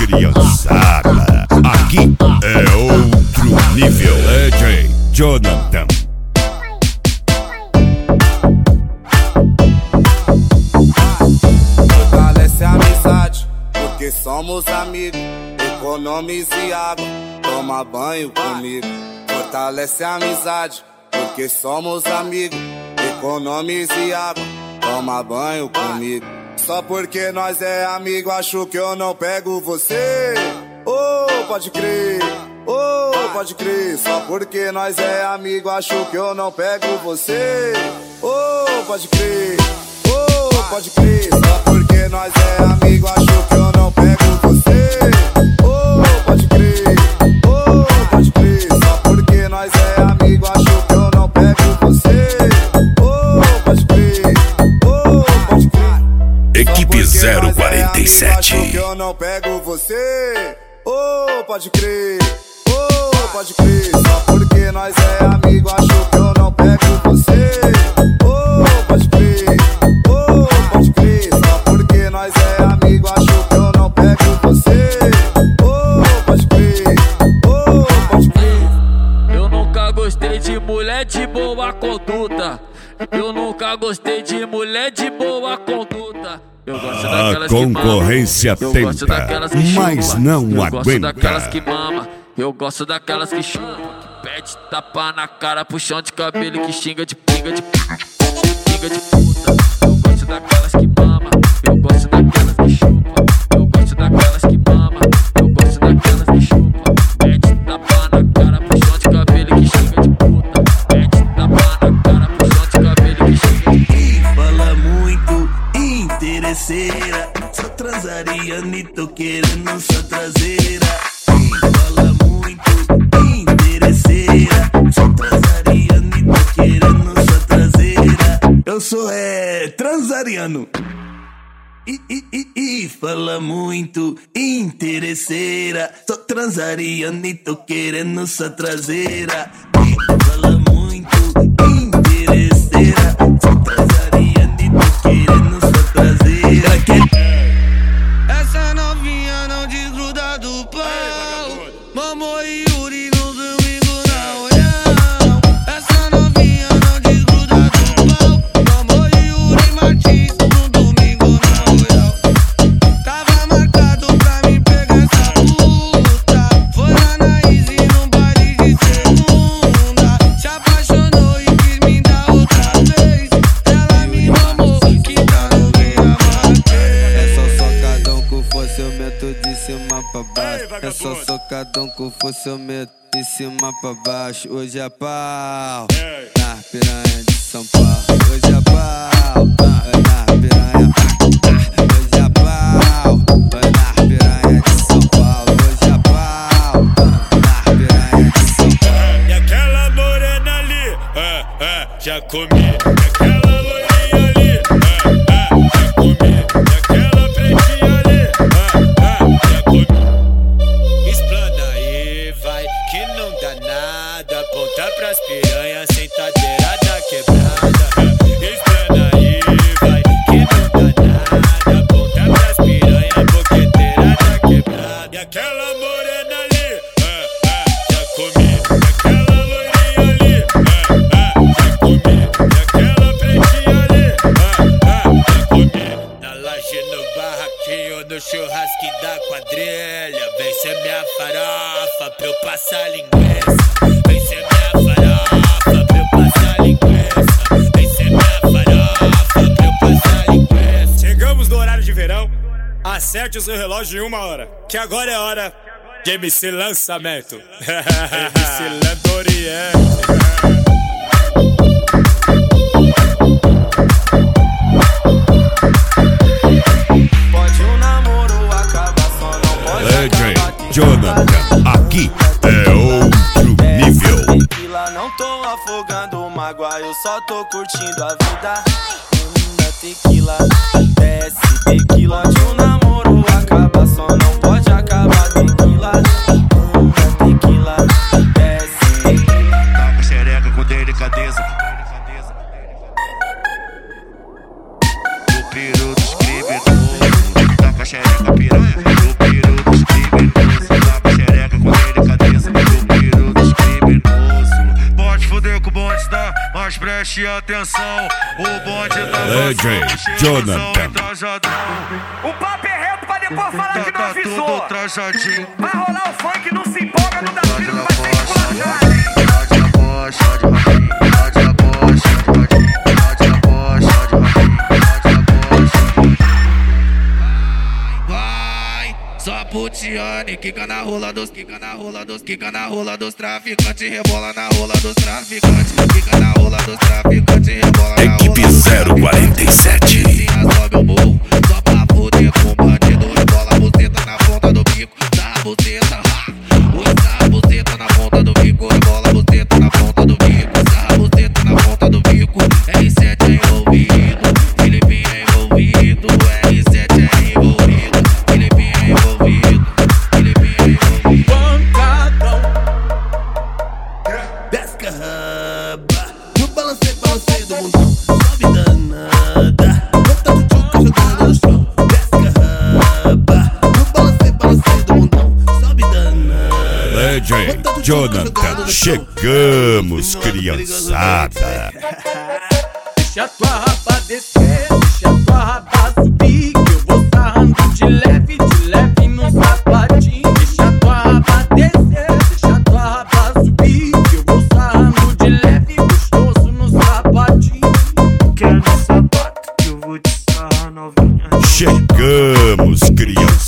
criançada. Aqui é outro nível. DJ Jonathan. Fortalece a amizade, porque somos amigos. Economize água, toma banho comigo. Fortalece a amizade, porque somos amigos. Economize água, toma banho comigo. Só porque nós é amigo, acho que eu não pego você. Oh, pode crer, oh, pode crer. Só porque nós é amigo, acho que eu não pego você. Oh, pode crer, oh, pode crer. Só porque nós é amigo, acho que eu não pego você. Oh, pode crer, oh, pode crer. Só porque nós é amigo, acho que eu não pego você. Oh, pode crer, oh, pode crer. Equipe 047. Acho que eu não pego você. Oh, pode crer, oh, pode crer. Só porque nós é amigo, acho que eu não pego você. Oh, pode crer, oh, pode crer. Só porque nós é amigo, acho que eu não pego você. Oh, pode crer, oh, pode crer. Eu nunca gostei de mulher de boa conduta. Eu nunca gostei de mulher de boa conduta. Eu gosto daquelas que mama, concorrência eu gosto daquelas que chupa, mas não eu aguenta. gosto daquelas que mama, eu gosto daquelas que chupa, que pede tapa na cara, puxão de cabelo e que xinga de pinga de puta. Eu gosto daquelas que mama, eu gosto daquelas que chupa, eu gosto daquelas que mama, eu gosto daquelas que chupa, pede tapa na cara, puxão de cabelo e que xinga de puta. Pede tapa na cara, puxão de cabelo e que xinga de puta. Fala muito, interesseira. Só transaria, nem tô querendo sua traseira. Fala muito, interesseira. Só transaria, nem tô querendo sua traseira. Eu sou transariano. Fala muito, interesseira. Só transaria, nem tô querendo sua traseira. Fala muito, interesseira. Só transaria, nem tô querendo sua traseira. Essa novinha não desgruda do pau. Mamô e Yuri no domingo na olhão. Essa novinha não desgruda do pau. Mamô e Yuri Martins no domingo na olhão. Tava marcado pra mim pegar essa puta. Foi lá na Easy num baile de segunda. Se apaixonou e quis me dar outra vez. Ela me mamou, que tá no meio É só socadão com funcionamento de cima pra baixo. É só socadão com funcionamento de cima pra baixo. Hoje é pau na piranha de São Paulo. Hoje é pau na piranha. Hoje é pau na piranha de São Paulo. Hoje é pau na piranha de São Paulo. E aquela morena ali, já comi. E aquela loirinha ali, já comi. E aquela pretinha ali, já comi. Explana aí, vai, que não dá nada. Aponta pras piranhas, sentadeira da quebrada. Explana aí, vai, que não dá nada. Aponta pras piranhas, boqueteira da quebrada. E aquela morena ali, já comi. E aquela loirinha ali, já comi. E aquela pretinha ali, já comi. Na laje, no barraquinho, no churrasco da quadrilha. Vem ser minha farofa pra eu passar linguiça. Vem ser minha farofa pra eu passar linguiça. Vem ser minha farofa pra eu passar linguiça. Chegamos no horário de verão. Acerte o seu relógio em 1 hora, que agora é hora de MC Lançamento. MC Landoriente. Pode um namoro acabar, só não pode DJ acabar. Jonathan. Aqui é outro nível. Tequila, não tô afogando mágoa, eu só tô curtindo a vida. Tequila, desce tequila. De um namoro acaba, só não pode acabar. Tequila, tequila, desce tequila. Tá com xereca com delicadeza. O peru dos criminosos. Tá com a xereca piranha. O peru dos criminosos. preste atenção. O bonde da DJ Jonathan. O papo é reto pra depois falar que não avisou. Tudo trajadinho. Vai rolar o funk, não se empolga, não dá tiro, não vai ser esculachado, hein? Só putiane, quica na rola dos traficantes, rebola na rola dos traficantes, quica na rola dos traficantes, rebola na rola Equipe dos traficantes. 047. Sobe o morro, só pra fuder com bandido, rebola a buceta na ponta do bico, dá a buceta, usa a buceta na ponta do bico, rebola a buceta na ponta do bico, dá a buceta na ponta do bico, R7 é envolvido, Felipe é envolvido, R7 é envolvido, Felipe é envolvido, Felipe é envolvido. Pancadão. Desce raba, no balancei do mundão. Sobe danada, bota do tchuca jogando no chão. Desce raba, no balancei do mundão. Sobe danada. DJ Jonathan, chegamos, criançada. Deixa tua raba descer, deixa tua raba subir, que eu vou sarrando de leve no sapatinho. Deixa tua raba descer, deixa tua raba subir, que eu vou sarrando de leve, gostoso no sapatinho. Quer no sapato que eu vou te sarrar novinha. Chegamos, criançada.